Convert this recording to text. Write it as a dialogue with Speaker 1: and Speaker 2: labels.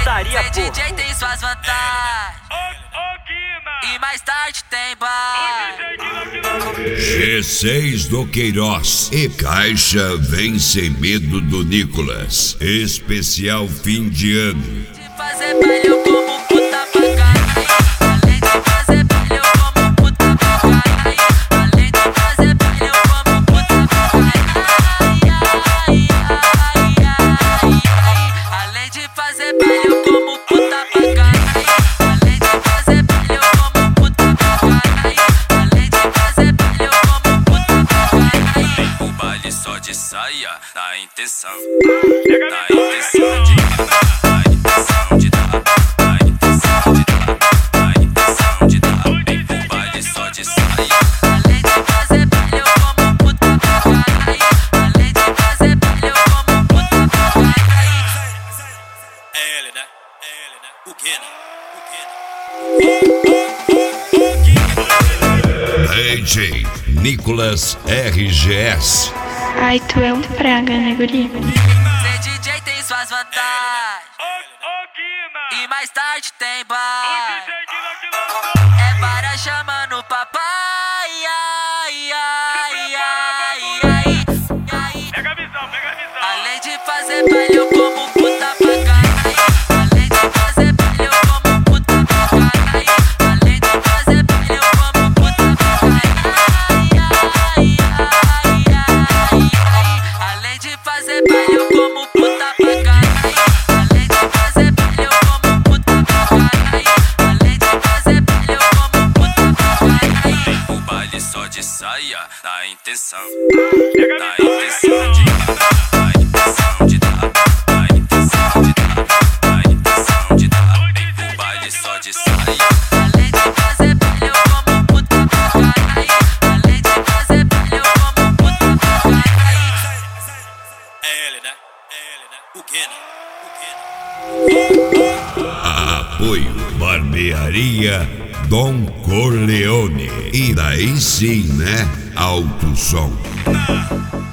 Speaker 1: putaria, pô.
Speaker 2: Ser DJ tem suas vantagens e mais tarde tem bar.
Speaker 3: G6 do Queiroz e Caixa vem sem medo do Nicolas. Especial fim de ano.
Speaker 2: De fazer baile eu como puta pra caralho. Além de fazer baile eu como puta pra caralho. Além de fazer baile eu como puta pra caralho. Além de fazer baile eu como puta pra caralho. Além de fazer baile eu como puta pra caralho. Além de fazer baile eu como puta pra caralho.
Speaker 4: O baile só de saia, na intenção, na intenção de dar, na intenção de dar, na intenção de dar, na intenção de dar. O baile só de saia.
Speaker 2: Além de fazer baile eu como puta pra caralho. Além de fazer baile eu como puta pra caralho.
Speaker 4: É ele, né? O Guena,
Speaker 3: DJ Nicolas RGS.
Speaker 5: Ai, tu é um praga, né, guri?
Speaker 2: Ser DJ tem suas vantagens e mais tarde tem bar. É para chamando papai. Ai, ai, ai, ai, ai. Além de fazer baile eu como puta pra caralho. Além de fazer baile eu como puta pra caralho. Além de fazer baile eu como puta pra caralho. Além de fazer baile eu como puta pra caralho. Além de fazer baile eu como puta pra caralho. Além de fazer baile eu como puta pra caralho.
Speaker 4: o baile só de saia, na intenção, na intenção de dar, na intenção de dar, na intenção de dar, na intenção de dar. O baile só de saia.
Speaker 2: Além de fazer baile eu como puta pra caralho. Além de fazer baile eu como puta pra caralho.
Speaker 4: É ele, né? O Guena.
Speaker 3: Apoio Barbearia Dom Corleone. E daí sim, né? Alto som.